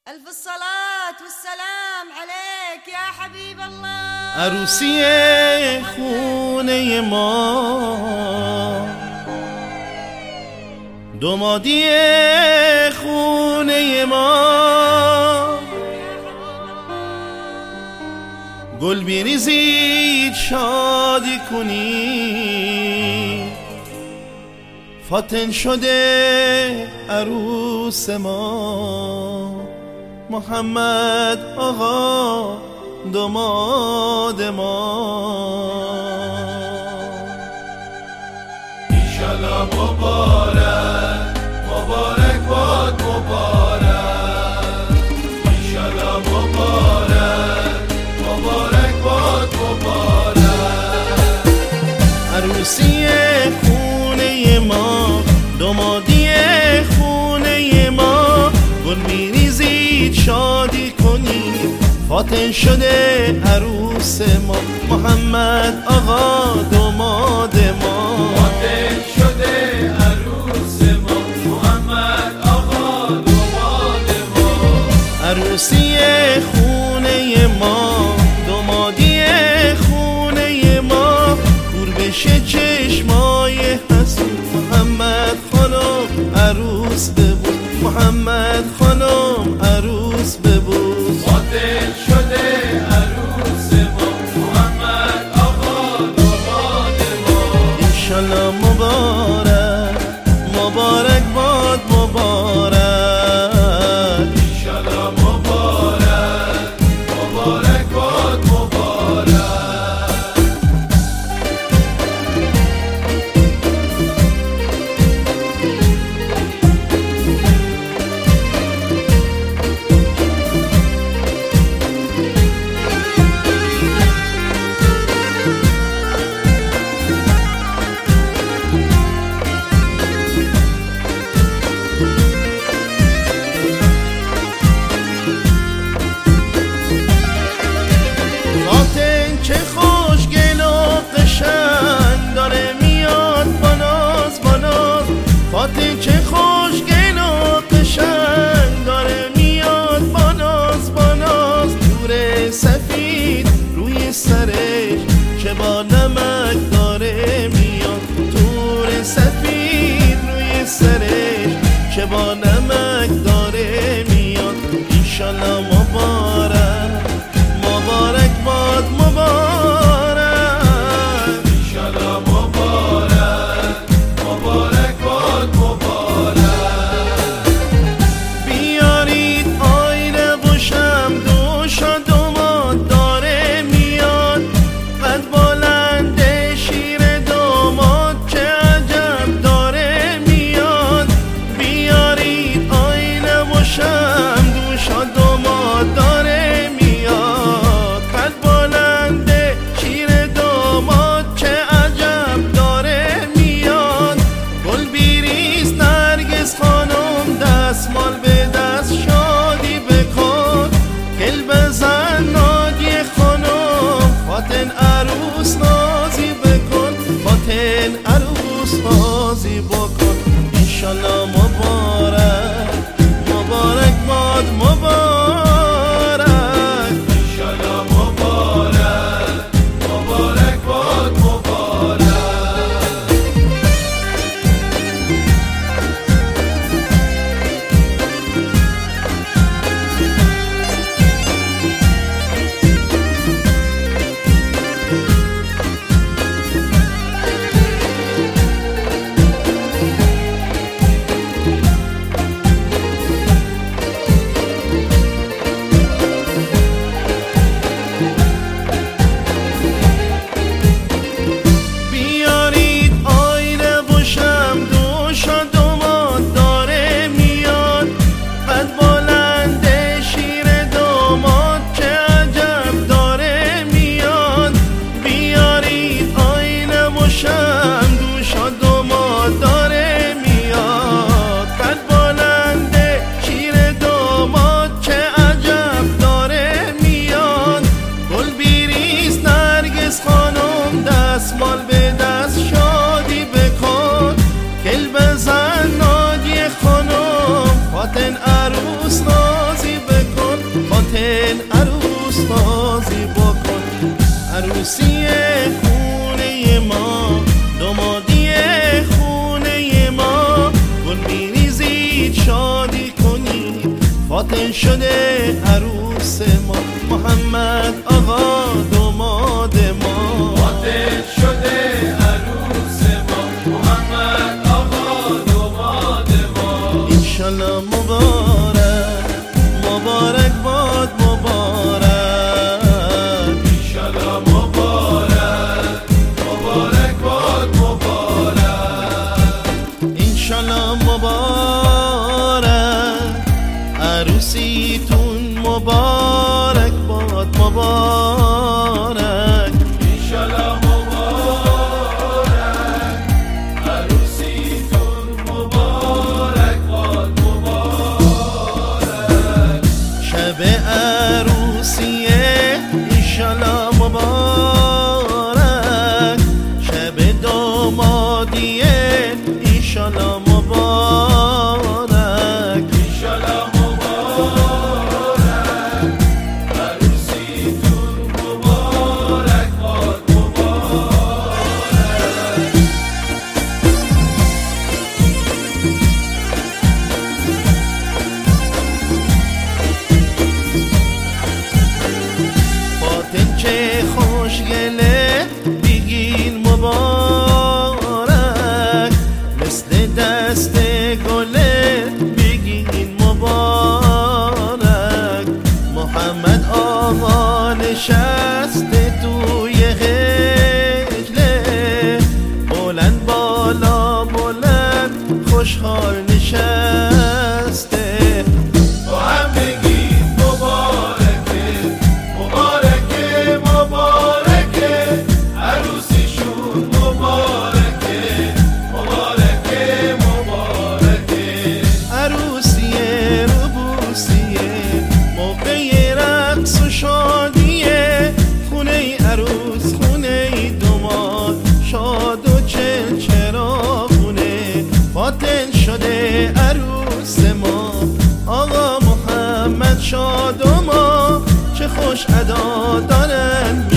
ألف الصلاة والسلام عليك يا حبيب الله. عروسی خونه ما، دامادی خونه ما، گل بیریزید شادی کنید، فاتن شده عروس ما، محمد آقا داماد ما. ایشالا مبارک مبارک باد مبارک، ایشالا مبارک مبارک باد مبارک. عروسی خونه ما، دامادی خونه ما، گل میریزید شادی کنید، فاتن شده عروس ما، محمد آقا داماد ما. فاتن شده عروس ما، محمد آقا داماد ما. عروسی خونه ما، دامادی خونه ما، کور بشه چشمای حسود، محمد خانم عروس ببود، محمد خانم عروس ببود. فاتن شده عروس ما، محمد آقا داماد ما. انشالله مبارک مبارک باد مبارک، ایشالا مبارک مبارک باد مبارک. فاتن چه خوشگل و قشنگ داره میاد باناز باناز، فاتن چه خوشگل و قشنگ داره میاد باناز باناز، تور سفید روی سرش چه با نمک داره میاد، تور سفید روی سرش چه با نمک داره میاد. ایشالله مبارک مبارک باد مبارک، ایشالا مبارک مبارک باد مبارک. بیارید آینه و شمدوش و داماد داره میاد، قد بلند شیر داماد چه عجب داره میاد. بیارید آینه و شمدوش و داماد داره میاد، قد بلند شیر داماد چه عجب داره میاد. گل بیریز نرگس خانم، دستمال به دست شادی بکن، گل بزن نادی خانم، فاتن عروس نازی بکن، فاتن عروس نازی بکن. انشالله مبارک مبارک عروسی خونه ما، دامادی خونه ما، گل میریزید شادی کنید، فاتن شده عروس ما، محمد آقا داماد ما. فاتن شده عروس ما، محمد آقا داماد ما. انشالله مبارک مبارک باد مبارک، انشالله مبارک مبارک باد مبارک. انشالله مبارک عروسیتون مبارک باد مبارک. انشالله مبارک عروسیتون مبارک باد مبارک. شب عروسیه انشالله مبارک، شب دامادیه انشالله مبارک. انشالله مبارک عروسیتون مبارک باد مبارک. فاتن چه خوشگله بگین مبارک، مثل دست گله بگین مبارک. محمد آقا نشسته توی خجله، بلند بالا بلند خوشحال نشسته. با هم بگید مبارکه مبارکه مبارکه، عروسیشون مبارکه مبارکه مبارکه. عروسیه روبوسیه موقع رقص و شادیه، خونه عروس خونه داماد شاد و چرا خونه. فاتن شده عروس ما، آقا محمد شاد و ما، چه خوش ادا دارن